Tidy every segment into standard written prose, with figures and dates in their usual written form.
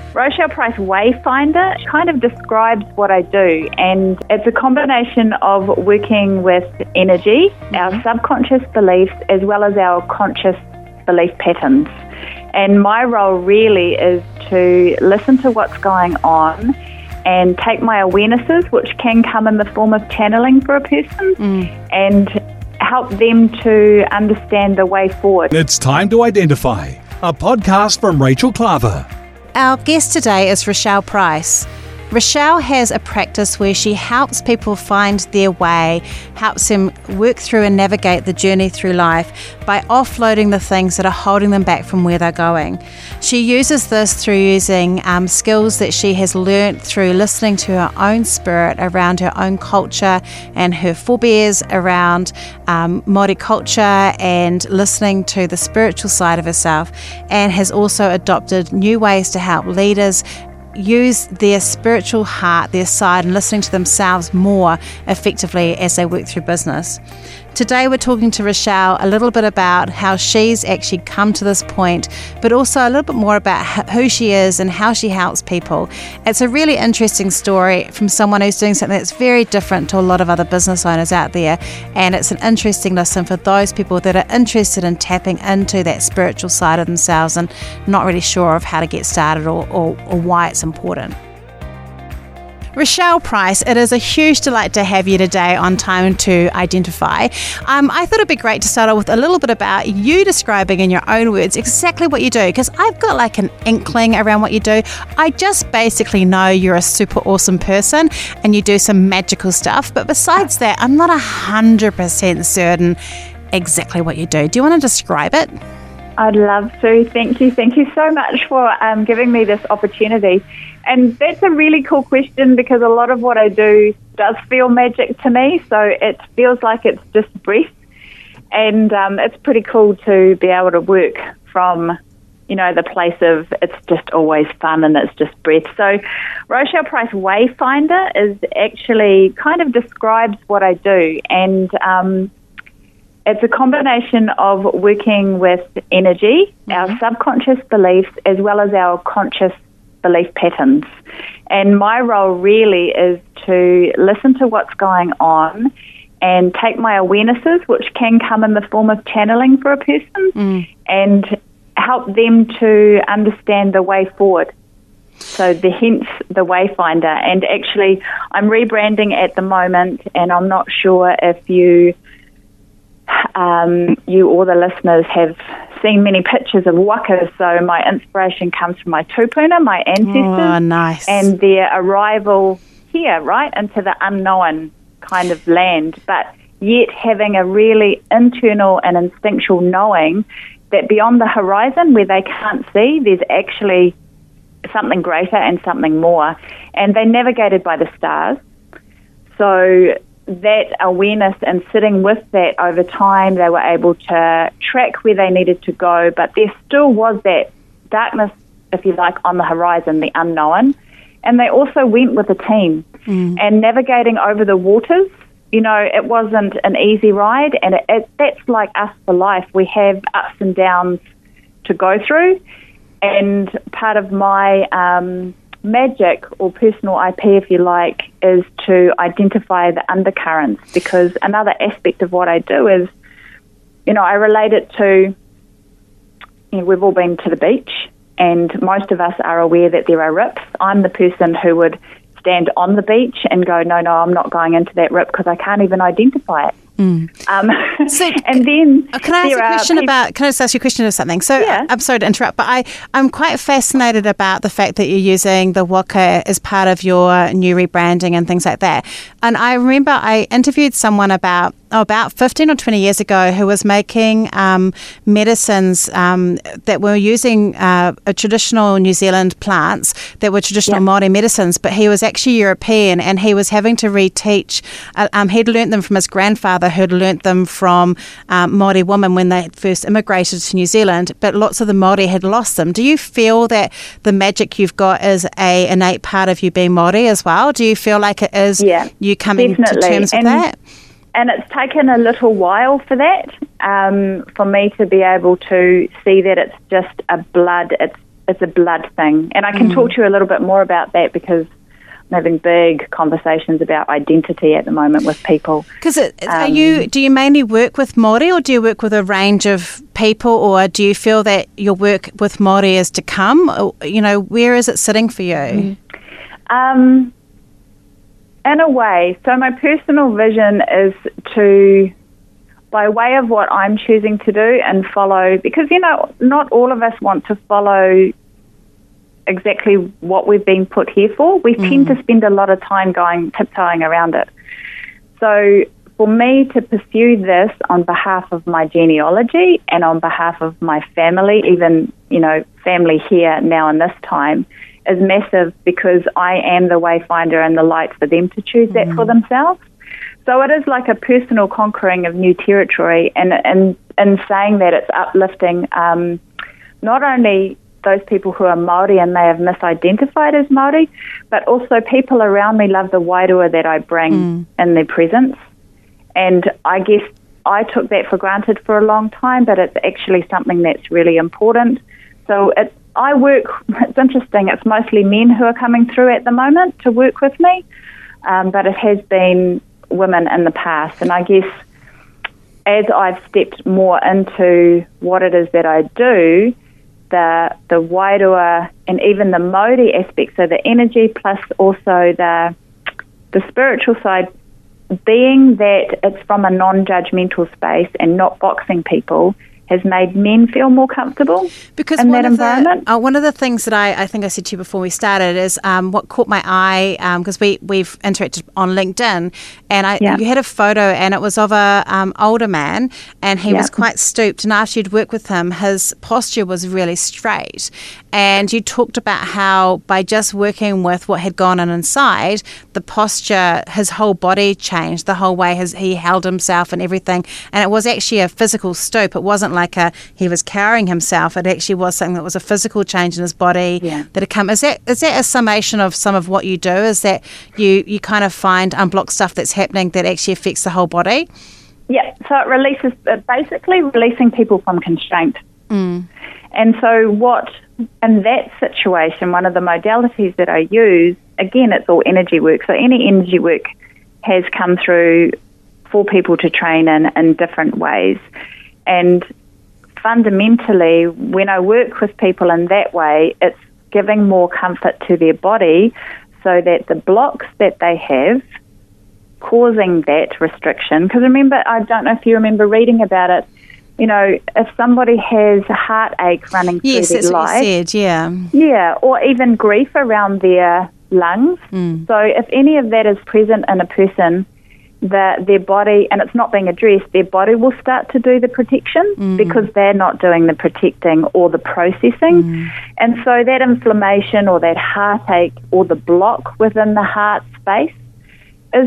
Rochelle Price Wayfinder kind of describes what I do, and it's a combination of working with energy, our subconscious beliefs, as well as our conscious belief patterns. And my role really is to listen to what's going on and take my awarenesses, which can come in the form of channeling for a person, and help them to understand the way forward. It's Time to Identify, a podcast from Rachel Klaver. Our guest today is Rochelle Price. Rochelle has a practice where she helps people find their way, helps them work through and navigate the journey through life by offloading the things that are holding them back from where they're going. She uses this through using skills that she has learnt through listening to her own spirit around her own culture and her forebears around Māori culture and listening to the spiritual side of herself, and has also adopted new ways to help leaders use their spiritual heart, their side, and listening to themselves more effectively as they work through business. Today we're talking to Rochelle a little bit about how she's actually come to this point, but also a little bit more about who she is and how she helps people. It's a really interesting story from someone who's doing something that's very different to a lot of other business owners out there, and it's an interesting listen for those people that are interested in tapping into that spiritual side of themselves and not really sure of how to get started or why it's important. Rochelle Price, it is a huge delight to have you today on Time to Identify. I thought it'd be great to start off with a little bit about you describing in your own words exactly what you do, because I've got like an inkling around what you do. I just basically know you're a super awesome person and you do some magical stuff, but besides that, I'm not 100% certain exactly what you do. Do you want to describe it? I'd love to. Thank you. Thank you so much for giving me this opportunity. And that's a really cool question, because a lot of what I do does feel magic to me. So it feels like it's just breath. And it's pretty cool to be able to work from, the place of it's just always fun and it's just breath. So Rochelle Price Wayfinder is actually kind of describes what I do. And it's a combination of working with energy, our subconscious beliefs, as well as our conscious belief patterns. And my role really is to listen to what's going on and take my awarenesses, which can come in the form of channeling for a person, and help them to understand the way forward. So hence the Wayfinder. And actually, I'm rebranding at the moment, and I'm not sure if you or the listeners have seen many pictures of waka. So my inspiration comes from my tupuna, my ancestors, nice, and their arrival here, right, into the unknown kind of land, but yet having a really internal and instinctual knowing that beyond the horizon where they can't see, there's actually something greater and something more. And they navigated by the stars. So that awareness and sitting with that over time, they were able to track where they needed to go, but there still was that darkness, if you like, on the horizon, the unknown. And they also went with a team and navigating over the waters. It wasn't an easy ride, and that's like us for life. We have ups and downs to go through, and part of my magic or personal IP, if you like, is to identify the undercurrents, because another aspect of what I do is, I relate it to, we've all been to the beach, and most of us are aware that there are rips. I'm the person who would stand on the beach and go, no, I'm not going into that rip because I can't even identify it. So, and then can I ask you a question of something? So yeah. I'm sorry to interrupt, but I'm quite fascinated about the fact that you're using the waka as part of your new rebranding and things like that. And I remember I interviewed someone about 15 or 20 years ago who was making medicines that were using traditional New Zealand plants that were traditional Māori medicines, but he was actually European and he was having to reteach. He'd learnt them from his grandfather who'd learnt them from Māori women when they had first immigrated to New Zealand, but lots of the Māori had lost them. Do you feel that the magic you've got is a innate part of you being Māori as well? Do you feel like it is you coming definitely. to terms with that? And it's taken a little while for that, for me to be able to see that it's just a blood, it's a blood thing. And I can talk to you a little bit more about that because I'm having big conversations about identity at the moment with people. Because do you mainly work with Māori, or do you work with a range of people, or do you feel that your work with Māori is to come? Or, where is it sitting for you? In a way. So my personal vision is to, by way of what I'm choosing to do and follow, because, not all of us want to follow exactly what we've been put here for. We tend to spend a lot of time tiptoeing around it. So for me to pursue this on behalf of my genealogy and on behalf of my family, even, family here now in this time, is massive, because I am the wayfinder and the light for them to choose that for themselves. So it is like a personal conquering of new territory, and in saying that, it's uplifting not only those people who are Māori and may have misidentified as Māori, but also people around me love the wairua that I bring in their presence. And I guess I took that for granted for a long time, but it's actually something that's really important. So it's interesting, it's mostly men who are coming through at the moment to work with me, but it has been women in the past. And I guess as I've stepped more into what it is that I do, the wairua and even the Māori aspect, so the energy plus also the spiritual side, being that it's from a non-judgmental space and not boxing people, has made men feel more comfortable in that environment. One of the things that I think I said to you before we started is what caught my eye, because we've interacted on LinkedIn, and you had a photo, and it was of a older man, and he was quite stooped, and after you'd worked with him, his posture was really straight. And you talked about how by just working with what had gone on inside, the posture, his whole body changed, the whole way he held himself and everything. And it was actually a physical stoop. It wasn't like he was carrying himself. It actually was something that was a physical change in his body that had come. Is that a summation of some of what you do? Is that you kind of find unblock stuff that's happening that actually affects the whole body? Yeah, so it releases, basically releasing people from constraint. And so in that situation, one of the modalities that I use, again, it's all energy work. So any energy work has come through for people to train in different ways. And fundamentally, when I work with people in that way, it's giving more comfort to their body so that the blocks that they have causing that restriction, because remember, I don't know if you remember reading about it, if somebody has a heartache running through their life, what you said, yeah, or even grief around their lungs. So if any of that is present in a person, that their body, and it's not being addressed, their body will start to do the protection because they're not doing the protecting or the processing. And so that inflammation or that heartache or the block within the heart space is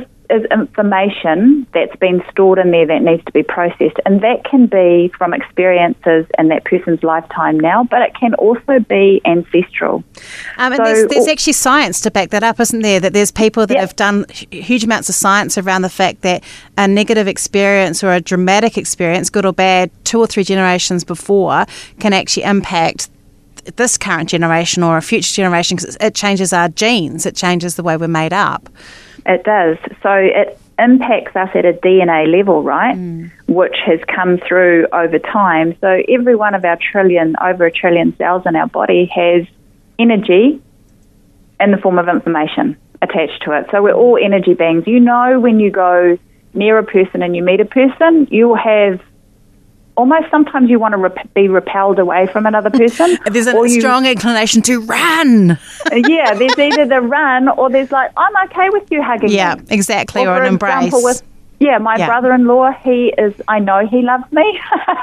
information that's been stored in there that needs to be processed. And that can be from experiences in that person's lifetime now, but it can also be ancestral. And there's actually science to back that up, isn't there? That there's people that have done huge amounts of science around the fact that a negative experience or a dramatic experience, good or bad, 2 or 3 generations before, can actually impact this current generation or a future generation, because it changes our genes, it changes the way we're made up. It does. So it impacts us at a DNA level, right, which has come through over time. So every one of our over a trillion cells in our body has energy in the form of information attached to it. So we're all energy beings. When you go near a person and you meet a person, you'll have almost sometimes you want to be repelled away from another person. There's a strong inclination to run. Yeah, there's either the run or there's like, I'm okay with you hugging me. Yeah, exactly, or an embrace. My brother-in-law, I know he loves me,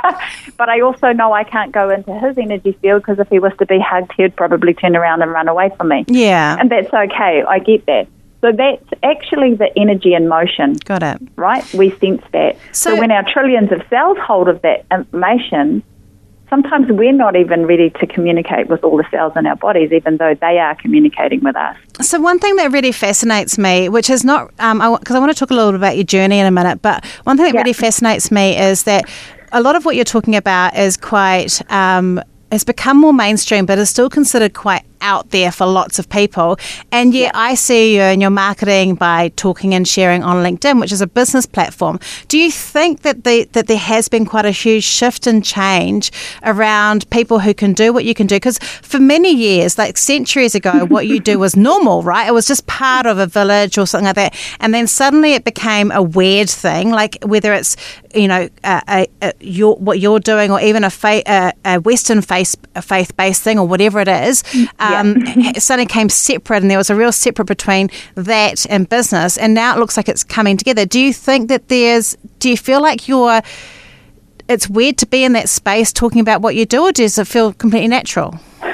but I also know I can't go into his energy field because if he was to be hugged, he'd probably turn around and run away from me. Yeah. And that's okay, I get that. So that's actually the energy in motion. Got it. Right? We sense that. So when our trillions of cells hold of that information, sometimes we're not even ready to communicate with all the cells in our bodies, even though they are communicating with us. So one thing that really fascinates me, which is not, because I want to talk a little bit about your journey in a minute, but one thing that really fascinates me is that a lot of what you're talking about is quite has become more mainstream, but is still considered quite out there for lots of people. And yet I see you in your marketing by talking and sharing on LinkedIn, which is a business platform. Do you think that that there has been quite a huge shift and change around people who can do what you can do? Because for many years, like centuries ago, what you do was normal, right? It was just part of a village or something like that. And then suddenly it became a weird thing, like whether it's, what you're doing, or even a Western faith-based thing, or whatever it is. It suddenly came separate, and there was a real separate between that and business, and now it looks like it's coming together. Do you think that do you feel like it's weird to be in that space talking about what you do, or does it feel completely natural?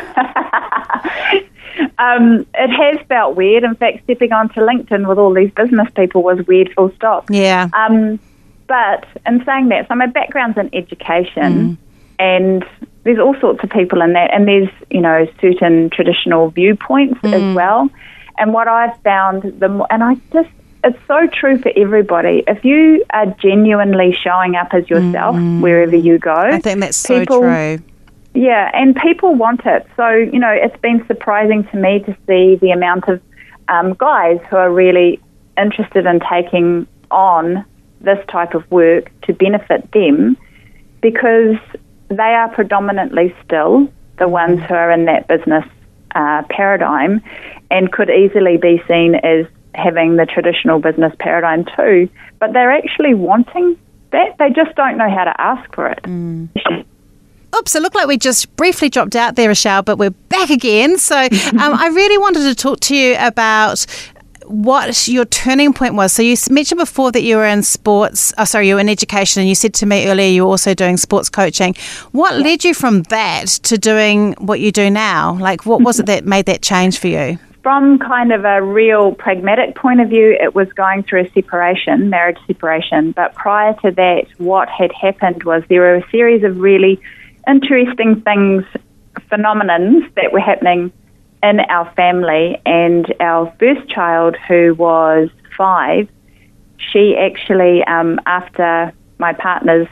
It has felt weird. In fact, stepping onto LinkedIn with all these business people was weird, full stop. Yeah. But in saying that, so my background's in education, and there's all sorts of people in that, and there's, certain traditional viewpoints as well. And what I've found, it's so true for everybody. If you are genuinely showing up as yourself wherever you go, I think that's so true. Yeah, and people want it. So, it's been surprising to me to see the amount of guys who are really interested in taking on this type of work to benefit them, because they are predominantly still the ones who are in that business paradigm, and could easily be seen as having the traditional business paradigm too, but they're actually wanting that. They just don't know how to ask for it. Oops, it looked like we just briefly dropped out there, Rochelle, but we're back again. So I really wanted to talk to you about what your turning point was. So you mentioned before that you were in you were in education, and you said to me earlier you were also doing sports coaching. What led you from that to doing what you do now? Like, what was it that made that change for you? From kind of a real pragmatic point of view, it was going through a marriage separation. But prior to that, what had happened was there were a series of really interesting phenomenons that were happening in our family. And our first child, who was 5, she actually, after my partner's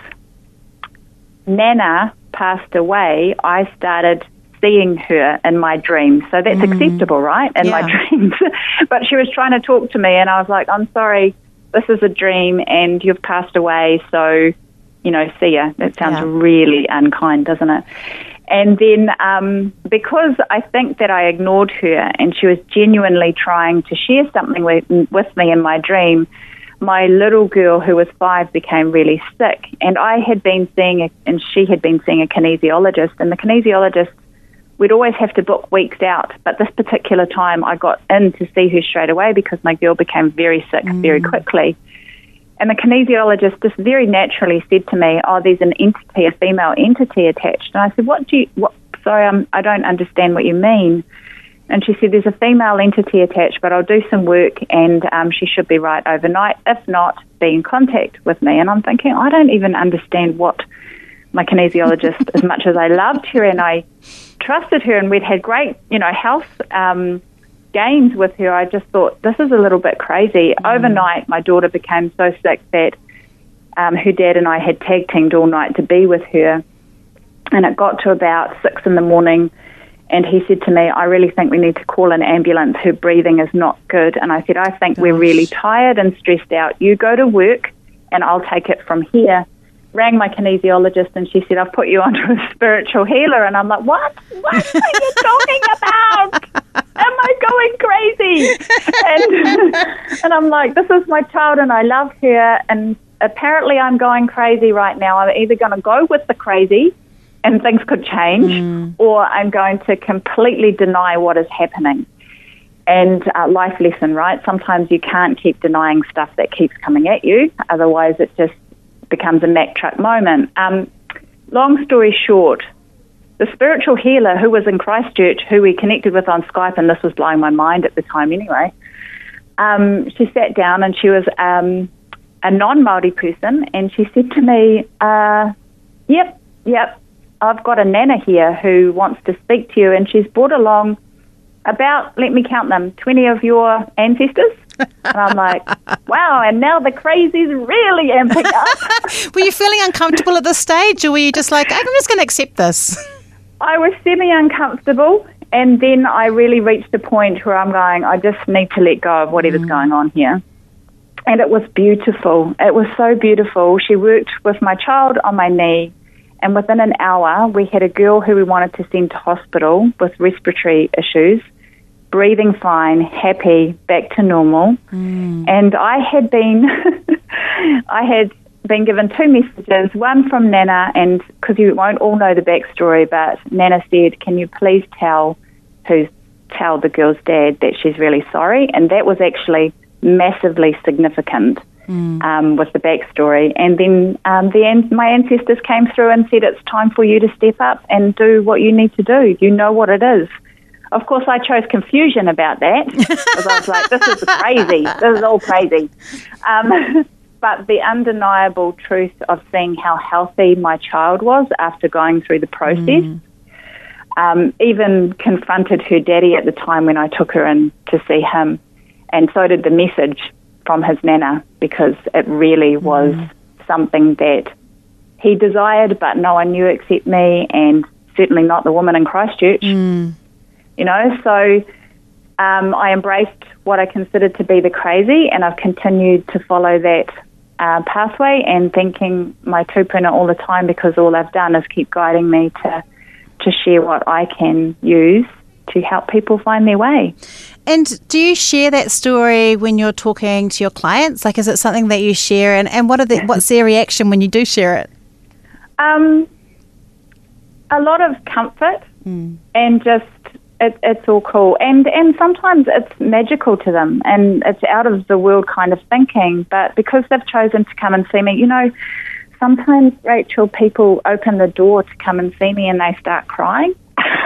nana passed away, I started seeing her in my dreams. So that's acceptable, right? In my dreams. But she was trying to talk to me, and I was like, I'm sorry, this is a dream and you've passed away, so, see ya. That sounds really unkind, doesn't it? And then because I think that I ignored her and she was genuinely trying to share something with me in my dream, my little girl, who was 5, became really sick. And I had been seeing and she had been seeing a kinesiologist. And the kinesiologist, we'd always have to book weeks out. But this particular time I got in to see her straight away because my girl became very sick very quickly. And the kinesiologist just very naturally said to me, there's an entity, a female entity attached. And I said, sorry, I don't understand what you mean. And she said, there's a female entity attached, but I'll do some work and she should be right overnight. If not, be in contact with me. And I'm thinking, I don't even understand what my kinesiologist, as much as I loved her and I trusted her and we'd had great, health gains with her, I just thought, this is a little bit crazy. Overnight, my daughter became so sick that her dad and I had tag teamed all night to be with her. And it got to about 6 a.m. and he said to me, I really think we need to call an ambulance. Her breathing is not good. And I said, I think we're really tired and stressed out. You go to work and I'll take it from here. Rang my kinesiologist and she said, I've put you onto a spiritual healer. And I'm like, what are you talking about? Am I going crazy? And I'm like, this is my child and I love her. And apparently I'm going crazy right now. I'm either going to go with the crazy and things could change, or I'm going to completely deny what is happening. And life lesson, right? Sometimes you can't keep denying stuff that keeps coming at you. Otherwise it just becomes a Mack truck moment. Long story short, the spiritual healer who was in Christchurch, who we connected with on Skype, and this was blowing my mind at the time anyway, she sat down and she was a non-Māori person, and she said to me, yep, I've got a nana here who wants to speak to you, and she's brought along about, let me count them, 20 of your ancestors. And I'm like, wow, and now the crazy's really amping up. Were you feeling uncomfortable at this stage, or were you just like, I'm just going to accept this? I was semi-uncomfortable, and then I really reached a point where I'm going, I just need to let go of whatever's going on here. And it was beautiful. It was so beautiful. She worked with my child on my knee, and within an hour, we had a girl who we wanted to send to hospital with respiratory issues, breathing fine, happy, back to normal. And I had been given 2 messages, one from Nana, and because you won't all know the backstory, but Nana said, can you please tell the girl's dad that she's really sorry? And that was actually massively significant with the backstory. And then my ancestors came through and said, it's time for you to step up and do what you need to do. You know what it is. Of course, I chose confusion about that because I was like, this is crazy. This is all crazy. But the undeniable truth of seeing how healthy my child was after going through the process, even confronted her daddy at the time when I took her in to see him, and so did the message from his Nana, because it really was something that he desired, but no one knew except me, and certainly not the woman in Christchurch. You know, so I embraced what I considered to be the crazy, and I've continued to follow that pathway and thanking my tūpuna all the time, because all I've done is keep guiding me to share what I can use to help people find their way. And do you share that story when you're talking to your clients? Like, is it something that you share, and what's their reaction when you do share it? A lot of comfort and just it's all cool. And sometimes it's magical to them and it's out of the world kind of thinking. But because they've chosen to come and see me, you know, sometimes, Rachel, people open the door to come and see me and they start crying.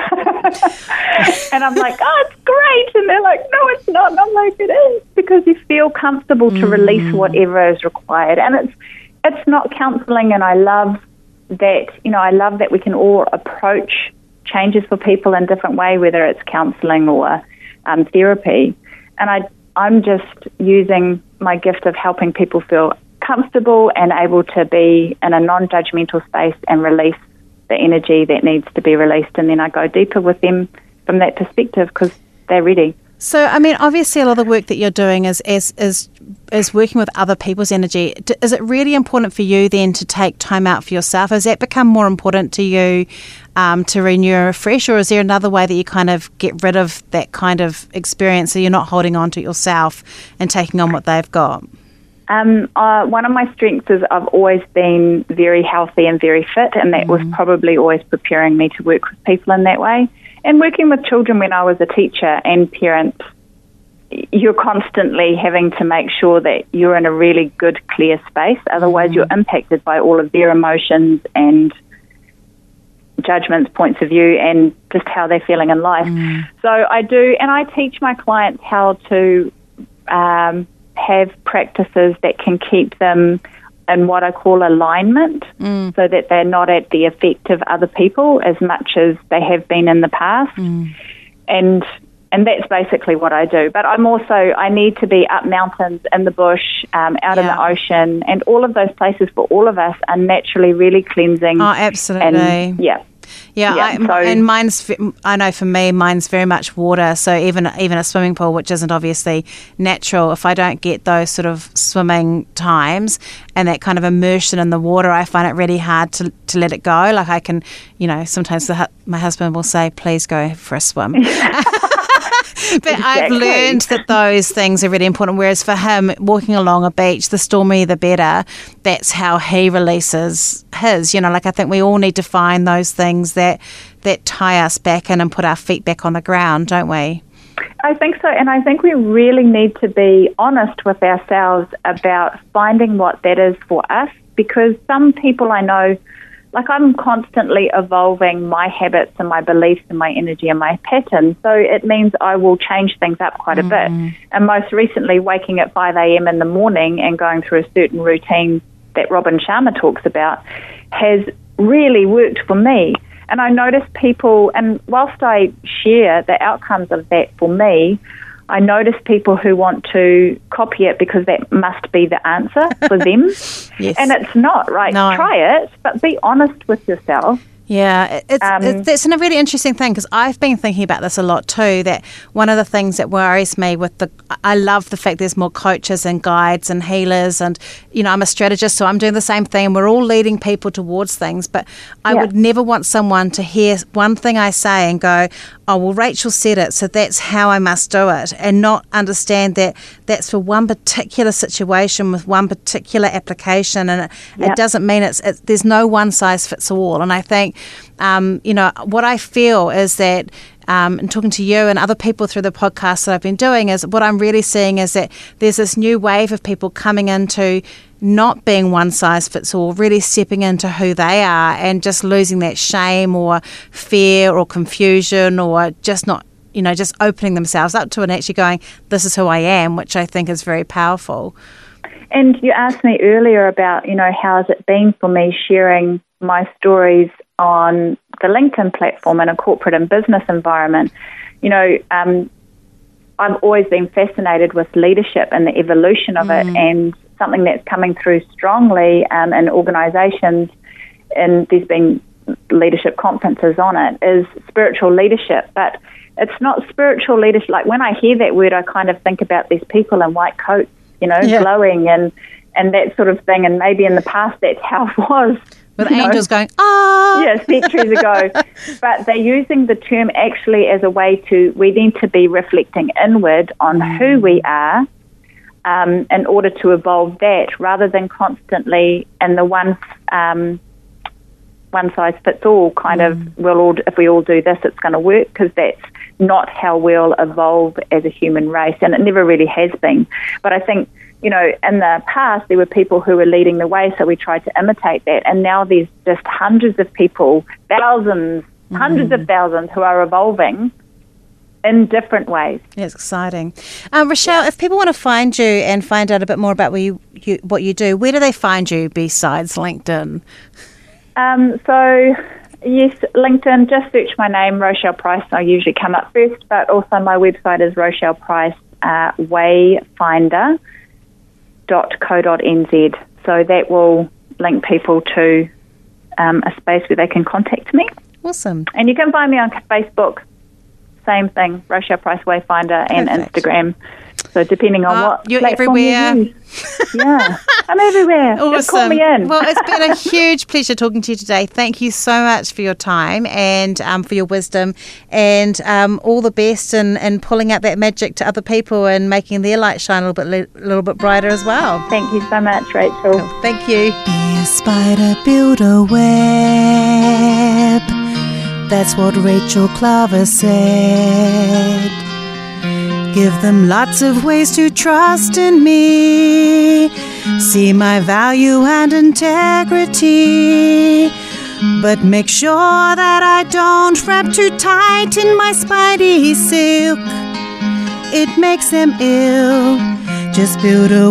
And I'm like, oh, it's great. And they're like, no, it's not. And I'm like, it is, because you feel comfortable to release whatever is required. And it's not counselling, and I love that, you know, I love that we can all approach changes for people in different way, whether it's counselling or therapy. And I'm just using my gift of helping people feel comfortable and able to be in a non-judgmental space and release the energy that needs to be released, and then I go deeper with them from that perspective because they're ready. So, I mean, obviously a lot of the work that you're doing is working with other people's energy. Is it really important for you then to take time out for yourself? Has that become more important to you to renew and refresh, or is there another way that you kind of get rid of that kind of experience so you're not holding on to it yourself and taking on what they've got? One of my strengths is I've always been very healthy and very fit, and that was probably always preparing me to work with people in that way. And working with children when I was a teacher and parent, you're constantly having to make sure that you're in a really good, clear space. Otherwise, you're impacted by all of their emotions and judgments, points of view, and just how they're feeling in life. So I do, and I teach my clients how to have practices that can keep them in what I call alignment, so that they're not at the effect of other people as much as they have been in the past. And that's basically what I do. But I need to be up mountains, in the bush, out in the ocean, and all of those places for all of us are naturally really cleansing. Oh, absolutely. And, and I know for me, mine's very much water. So even a swimming pool, which isn't obviously natural, if I don't get those sort of swimming times and that kind of immersion in the water, I find it really hard to let it go. Like I can, you know, sometimes my husband will say, please go for a swim. But exactly. I've learned that those things are really important, whereas for him, walking along a beach, the stormier the better, that's how he releases his. You know, like I think we all need to find those things that tie us back in and put our feet back on the ground, don't we? I think so, and I think we really need to be honest with ourselves about finding what that is for us, because some people I know, like I'm constantly evolving my habits and my beliefs and my energy and my patterns. So it means I will change things up quite a bit. And most recently, waking at 5 a.m. in the morning and going through a certain routine that Robin Sharma talks about has really worked for me. And I notice people, and whilst I share the outcomes of that for me, I notice people who want to copy it because that must be the answer for them. Yes. And it's not, right? No. Try it, but be honest with yourself Yeah, that's a really interesting thing, because I've been thinking about this a lot too, that one of the things that worries me I love the fact there's more coaches and guides and healers, and, I'm a strategist, so I'm doing the same thing. We're all leading people towards things, but I would never want someone to hear one thing I say and go, oh, well, Rachel said it, so that's how I must do it, and not understand that that's for one particular situation with one particular application, and it doesn't mean there's no one size fits all. And I think, what I feel is that, and talking to you and other people through the podcast that I've been doing, is what I'm really seeing is that there's this new wave of people coming into not being one size fits all, really stepping into who they are and just losing that shame or fear or confusion, or just not, just opening themselves up to it and actually going, this is who I am, which I think is very powerful. And you asked me earlier about, how has it been for me sharing my stories on the LinkedIn platform in a corporate and business environment. I've always been fascinated with leadership and the evolution of it, and something that's coming through strongly in organisations, and there's been leadership conferences on it, is spiritual leadership. But it's not spiritual leadership. Like, when I hear that word, I kind of think about these people in white coats, glowing and that sort of thing. And maybe in the past that's how it was. With angels going, ah! Yeah, centuries ago. But they're using the term actually as a way we need to be reflecting inward on who we are in order to evolve that, rather than constantly in the one size fits all kind of, if we all do this, it's going to work, because that's not how we'll evolve as a human race, and it never really has been. But I think, in the past there were people who were leading the way, so we tried to imitate that, and now there's just hundreds of people, thousands, hundreds of thousands who are evolving in different ways. It's exciting. Rochelle, if people want to find you and find out a bit more about what you do, where do they find you besides LinkedIn? So, yes, LinkedIn, just search my name, Rochelle Price. I usually come up first, but also my website is Rochelle Price wayfinder.co.nz. So that will link people to a space where they can contact me. Awesome. And you can find me on Facebook, same thing, Rochelle Price Wayfinder, and Perfect. Instagram. So depending on what you're platform everywhere. You use. Yeah, I'm everywhere. Awesome. Just call me in. Well, it's been a huge pleasure talking to you today. Thank you so much for your time and for your wisdom, and all the best in pulling out that magic to other people and making their light shine a little bit brighter as well. Thank you so much, Rachel. Cool. Thank you. Be a spider, build a web. That's what Rachel Klaver said. Give them lots of ways to trust in me. See my value and integrity. But make sure that I don't wrap too tight in my spidey silk. It makes them ill. Just build a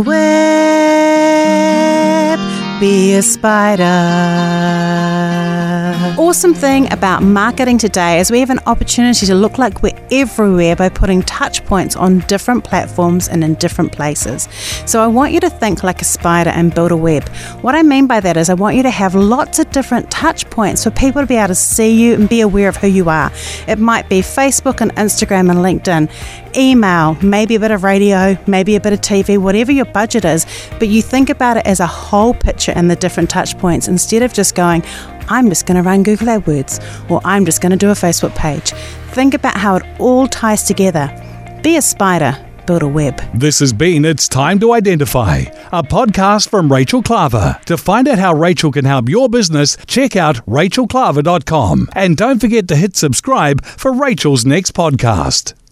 web. Be a spider. Awesome thing about marketing today is we have an opportunity to look like we're everywhere by putting touch points on different platforms and in different places. So I want you to think like a spider and build a web. What I mean by that is I want you to have lots of different touch points for people to be able to see you and be aware of who you are. It might be Facebook and Instagram and LinkedIn, email, maybe a bit of radio, maybe a bit of TV, whatever your budget is, but you think about it as a whole picture and the different touch points instead of just going, I'm just going to run Google AdWords, or I'm just going to do a Facebook page. Think about how it all ties together. Be a spider, build a web. This has been It's Time to Identify, a podcast from Rachel Klaver. To find out how Rachel can help your business, check out rachelklaver.com. And don't forget to hit subscribe for Rachel's next podcast.